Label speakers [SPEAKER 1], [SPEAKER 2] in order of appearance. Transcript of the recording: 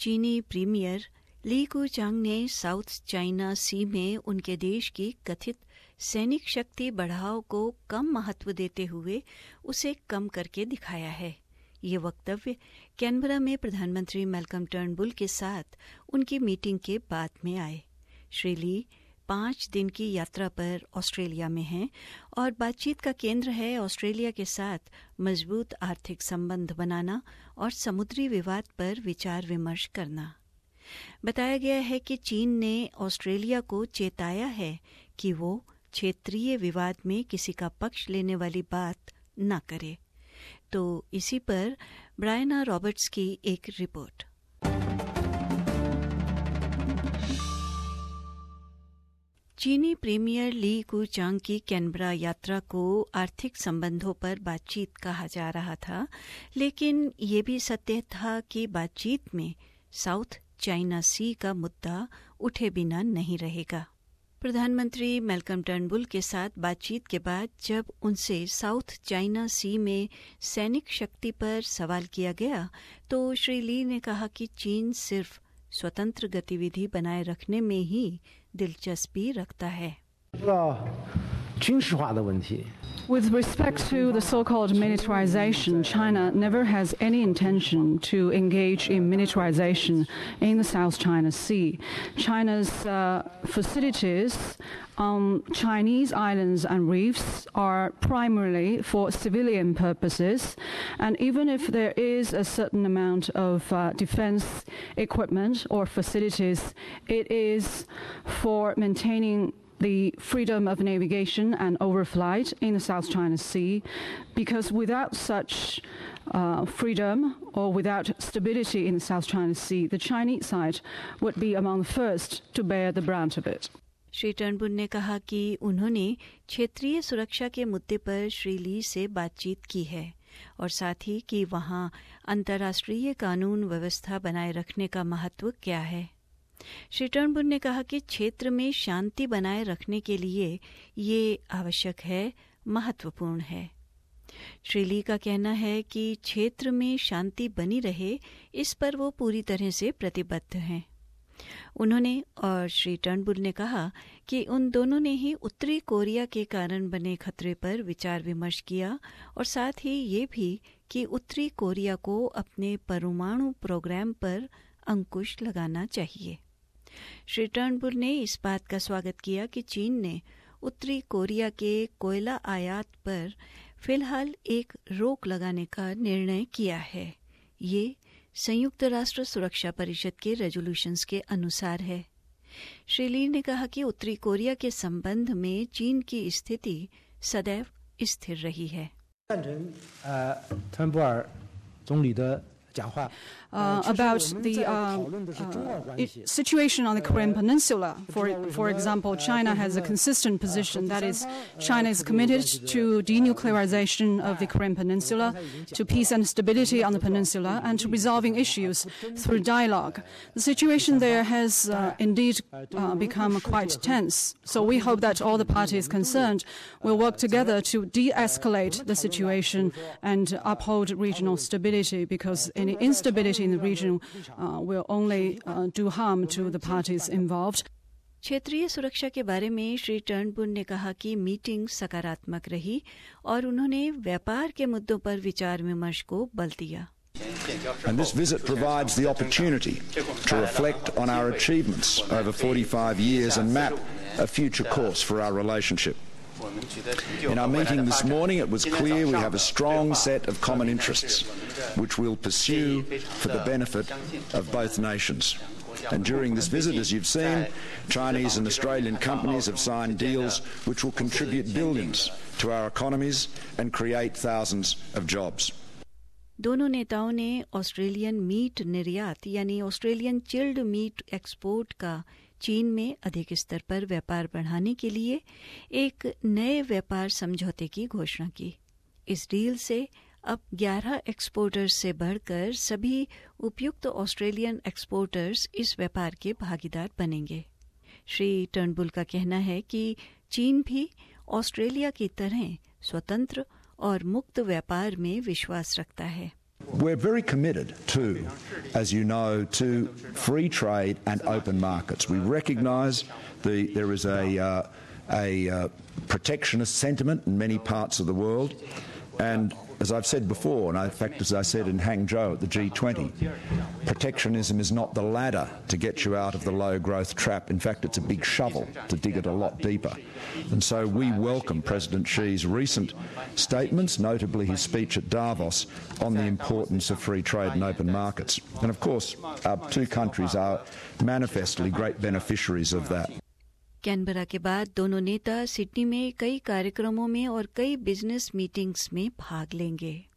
[SPEAKER 1] चीनी premier Li कुचांग ने south China सी में उनके देश की कथित सैनिक शक्ति बढ़ाव को कम महत्व देते हुए उसे कम करके दिखाया है। ये वक्तव्य कैनबरा में प्रधानमंत्री मैल्कम टर्नबुल के साथ उनकी मीटिंग के बाद में आए। श्री ली 5 दिन की यात्रा पर ऑस्ट्रेलिया में हैं और बातचीत का केंद्र है ऑस्ट्रेलिया के साथ मजबूत आर्थिक संबंध बनाना और समुद्री विवाद पर विचार विमर्श करना। बताया गया है कि चीन ने ऑस्ट्रेलिया को चेताया है कि वो क्षेत्रीय विवाद में किसी का पक्ष लेने वाली बात न करे। तो इसी पर ब्रायना रॉबर्ट्स की एक रिपोर्ट। चीनी प्रीमियर ली कुचांग की कैनबरा यात्रा को आर्थिक संबंधों पर बातचीत कहा जा रहा था, लेकिन ये भी सत्य था कि बातचीत में साउथ चाइना सी का मुद्दा उठे बिना नहीं रहेगा। प्रधानमंत्री मैल्कम टर्नबुल के साथ बातचीत के बाद जब उनसे साउथ चाइना सी में सैनिक शक्ति पर सवाल किया गया तो श्री ली ने कहा कि चीन सिर्फ स्वतंत्र गतिविधि बनाए रखने में ही दिलचस्पी रखता है।
[SPEAKER 2] With respect to the so-called militarization, China never has any intention to engage in militarization in the South China Sea. China's facilities on Chinese islands and reefs are primarily for civilian purposes, and even if there is a certain amount of defense equipment or facilities, it is for maintaining the freedom of navigation and overflight in the South China Sea, because without such freedom or without stability in the South China Sea, the Chinese side would be among the first to bear the brunt of it.
[SPEAKER 1] Shri Turnbull ने कहा कि उन्होंने क्षेत्रीय सुरक्षा के मुद्दे पर श्री ली से बातचीत की है और साथ ही कि वहां अंतर्राष्ट्रीय कानून व्यवस्था बनाए रखने का महत्व क्या है। श्री टर्नबुल ने कहा कि क्षेत्र में शांति बनाए रखने के लिए ये आवश्यक है, महत्वपूर्ण है। श्री ली का कहना है कि क्षेत्र में शांति बनी रहे, इस पर वो पूरी तरह से प्रतिबद्ध हैं। उन्होंने और श्री टर्नबुल ने कहा कि उन दोनों ने ही उत्तरी कोरिया के कारण बने खतरे पर विचार विमर्श किया और साथ ही ये भी कि उत्तरी कोरिया को अपने परमाणु प्रोग्राम पर अंकुश लगाना चाहिए। श्री टर्नबुल ने इस बात का स्वागत किया कि चीन ने उत्तरी कोरिया के कोयला आयात पर फिलहाल एक रोक लगाने का निर्णय किया है। ये संयुक्त राष्ट्र सुरक्षा परिषद के रेजोल्यूशंस के अनुसार है। श्री ली ने कहा कि उत्तरी कोरिया के संबंध में चीन की स्थिति सदैव स्थिर रही है।
[SPEAKER 2] About the situation on the Korean Peninsula. For example, China has a consistent position. That is, China is committed to denuclearization of the Korean Peninsula, to peace and stability on the peninsula, and to resolving issues through dialogue. The situation there has indeed become quite tense. So we hope that all the parties concerned will work together to de-escalate the situation and uphold regional stability, because any instability in the region will only do harm to the parties involved.
[SPEAKER 1] क्षेत्रीय सुरक्षा के बारे में Shri Turnbull ने कहा कि meeting सकारात्मक रही और उन्होंने व्यापार के मुद्दों पर विचार विमर्श को बल दिया।
[SPEAKER 3] And this visit provides the opportunity to reflect on our achievements over 45 years and map a future course for our relationship. In our meeting this morning, it was clear we have a strong set of common interests, which we'll pursue for the benefit of both nations. And during this visit, as you've seen, Chinese and Australian companies have signed deals which will contribute billions to our economies and create thousands of jobs.
[SPEAKER 1] दोनों नेताओं ने Australian meet निर्यात यानी Australian chilled meet export का चीन में अधिक स्तर पर व्यापार बढ़ाने के लिए एक नए व्यापार समझौते की घोषणा की। इस डील से अब 11 एक्सपोर्टर्स से बढ़कर सभी उपयुक्त ऑस्ट्रेलियन एक्सपोर्टर्स इस व्यापार के भागीदार बनेंगे। श्री टर्नबुल का कहना है कि चीन भी ऑस्ट्रेलिया की तरह स्वतंत्र और मुक्त व्यापार में विश्वास रखता है।
[SPEAKER 3] We're very committed too, as you know, to free trade and open markets. We recognise there is a protectionist sentiment in many parts of the world, and as I've said before, and in fact as I said in Hangzhou at the G20, protectionism is not the ladder to get you out of the low growth trap. In fact, it's a big shovel to dig it a lot deeper. And so we welcome President Xi's recent statements, notably his speech at Davos, on the importance of free trade and open markets. And of course, our two countries are manifestly great beneficiaries of that.
[SPEAKER 1] Canberra के बाद दोनों नेता Sydney में कई कार्यक्रमों में और कई बिजनेस मीटिंग्स में भाग लेंगे।